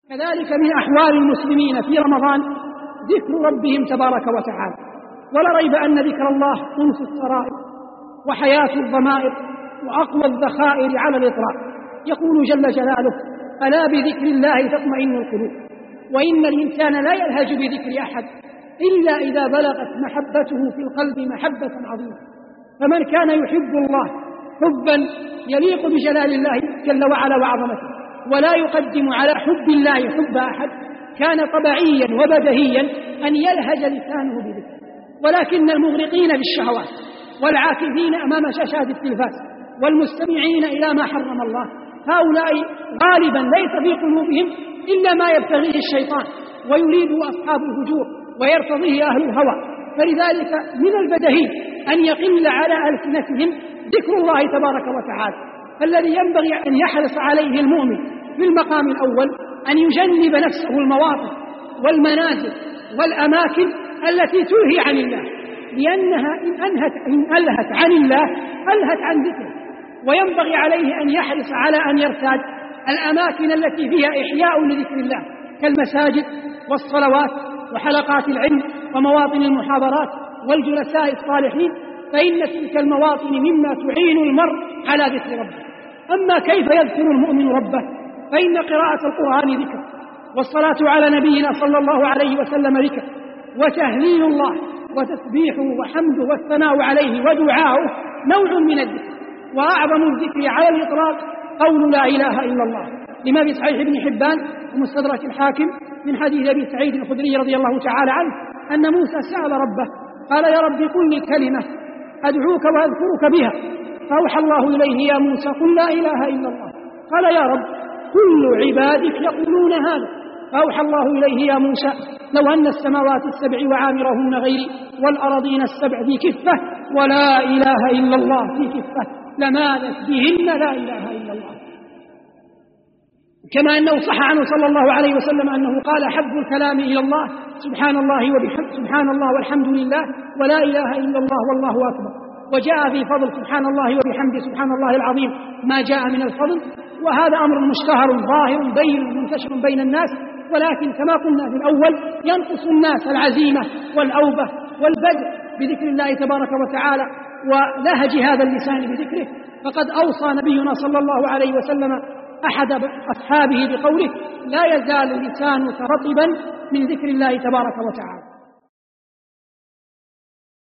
كذلك من أحوال المسلمين في رمضان ذكر ربهم تبارك وتعالى. ولا ريب أن ذكر الله أنس السرائر وحياة الضمائر وأقوى الذخائر على الإطلاق. يقول جل جلاله: ألا بذكر الله تطمئن القلوب، وإن الإنسان لا يلهج بذكر أحد إلا إذا بلغت محبته في القلب محبة عظيمة. فمن كان يحب الله حبا يليق بجلال الله جل وعلا وعظمته، ولا يقدم على حب الله حب أحد، كان طبيعيا وبدهيا أن يلهج لسانه بذكره. ولكن المغرقين بالشهوات والعاكفين أمام شاشات التلفاز والمستمعين إلى ما حرم الله، هؤلاء غالبا ليس في قلوبهم إلا ما يبتغيه الشيطان ويريده أصحاب الفجور ويرتضيه أهل الهوى. فلذلك من البدهي أن يقل على ألسنتهم ذكر الله تبارك وتعالى. فالذي ينبغي أن يحرص عليه المؤمن في المقام الأول أن يجنب نفسه المواطن والمنازل والأماكن التي تلهي عن الله، لأنها إن ألهت عن الله ألهت عن ذكره. وينبغي عليه أن يحرص على أن يرتاد الأماكن التي فيها إحياء لذكر الله كالمساجد والصلوات وحلقات العلم ومواطن المحاضرات والجلساء الصالحين، فإن تلك المواطن مما تعين المرء على ذكر ربه. أما كيف يذكر المؤمن ربه؟ فإن قراءة القرآن ذكر، والصلاة على نبينا صلى الله عليه وسلم ذكر، وتهليل الله وتسبيحه وحمده والثناء عليه ودعاؤه نوع من الذكر. وأعظم الذكر على الإطلاق قول لا إله إلا الله، لما في صحيح ابن حبان ومستدرك الحاكم من حديث أبي سعيد الخدري رضي الله تعالى عنه أن موسى سأل ربه قال: يا رب قل لي كلمة أدعوك وأذكرك بها. فأوحى الله إليه: يا موسى قل لا إله إلا الله. قال: يا رب كل عبادك يقولون هذا. فأوحى الله إليه: يا موسى لو أن السماوات السبع وعامرهن غيري والأراضين السبع في كفة ولا إله إلا الله في كفة لمالت بهن لا إله إلا الله. كما أنه صح عنه صلى الله عليه وسلم أنه قال: أحب الكلام إلى الله سبحان الله وبحمده، سبحان الله والحمد لله ولا إله إلا الله والله أكبر. وجاء في فضل سبحان الله وبحمده سبحان الله العظيم ما جاء من الفضل، وهذا أمر مشتهر ظاهر بين منتشر بين الناس، ولكن كما قلنا في الأول ينقص الناس العزيمة والأوبة والبدء بذكر الله تبارك وتعالى ولهج هذا اللسان بذكره. فقد أوصى نبينا صلى الله عليه وسلم أحد أصحابه بقوله: لا يزال لسانك رطبا من ذكر الله تبارك وتعالى.